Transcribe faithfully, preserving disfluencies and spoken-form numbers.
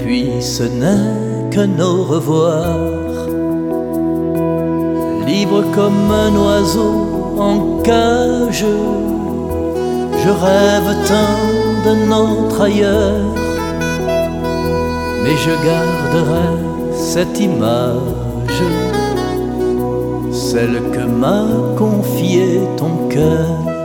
puis ce n'est qu'un au revoir. Libre comme un oiseau en cage, je rêve tant d'un autre ailleurs, mais je garderai cette image, celle que m'a confiée ton cœur.